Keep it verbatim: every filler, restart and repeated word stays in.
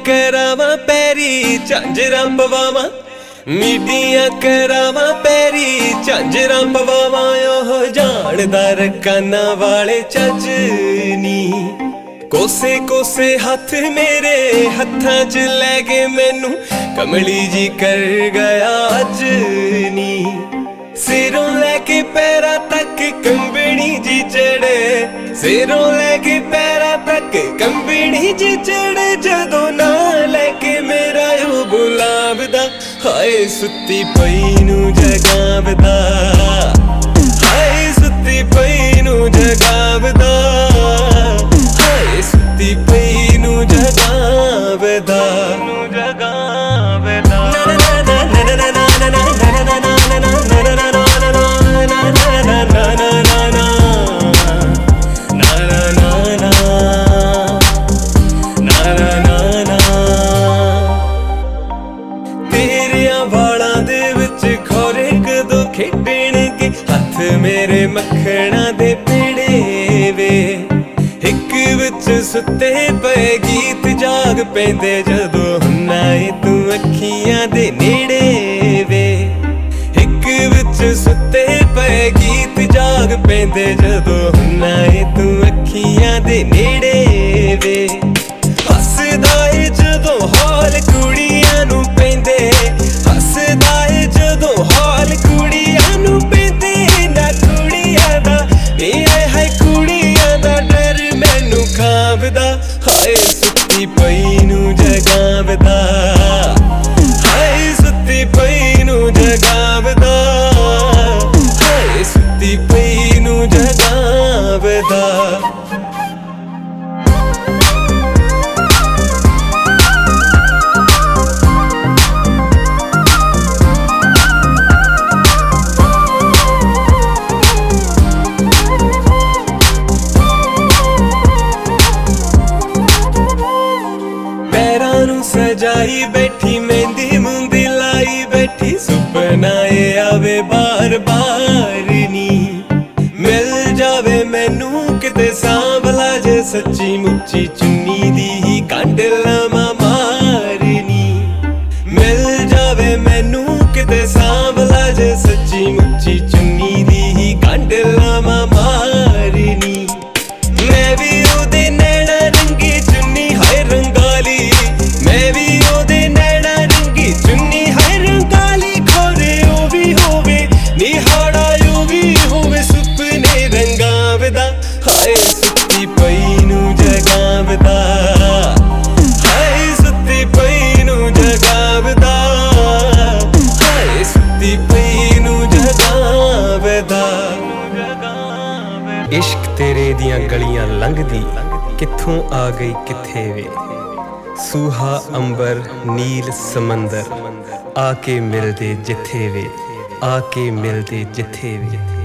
करावां पैरी झांजरां पवावां, मीडियां करावां पैरी झांजरां पवावां। ओह जानदा रकाना वाले चज नी, कोसे कोसे हथ मेरे हत्थां च लै के मैनू कमली जी कर गया अज नी। सिरों लैके पैरां तक कंबनी जी चढ़े, सिरों लैके पैरां तक कंबनी जी चढ़े। जदों ना लैके मेरा ओ बुलावदा, हाय सुत्ती पई नू जगावदा, हाय सुत्ती पई नू जगावदा, हाय सुत्ती पई नू जगावदा, नू जगावदा। खेडणगे हथ मेरे मक्खणा दे पेड़े वे, हिक विच सुते पे गीत जाग पैंदे जदों हुन्ना ए तू अखियां दे नेड़े वे। हिक विच सुते पे गीत जाग पैंदे जदों हुन्ना ए तू अखियां दे नेड़े वे। हसदा ए जदों हौल कुड़ियां नू पैंदे, हसदा ए जदों हौल कुड़ियां नू पैंदे। ना कुड़ियां दा ए हाय कुड़ियां दा डर मैनू खावदा, हाय सुत्ती पई नू जगावदा, हाय सुत्ती पई नू जगावदा, हाय सुत्ती पई नू जगावदा। सजाई बैठी मेहंदी मुंदी लाई बैठी, सुपना ए आवे बार बार नी। मिल जावे मैनू किते सांभला जे सच्ची मुच्ची चुन्नी दी ही कंड लवां मारनी। मिल जावे मैनू किते सांभला जे सच्ची मुच्ची चुन्नी दी ही कंड लवां मारनी। मैं भी ओदे नैना रंगी चुन्नी हाय रंगाली, मैं भी ओदे नैना रंगी चुन्नी हाय रंगाली। खोरे ओ भी होवे निहाड़ा ओ भी होवे सुपने रंगावदा, हाय सुत्ती पई नू जगावदा, हाय सुत्ती पई नू जगावदा, हाय सुत्ती पई नू जगावदा। इश्क तेरे दियां गलियां लंघदी कित्थों आ गई कित्थे वे, सूहा अंबर नील समंदर आके मिलदे जिथे वे, आके मिलदे जिथे वे।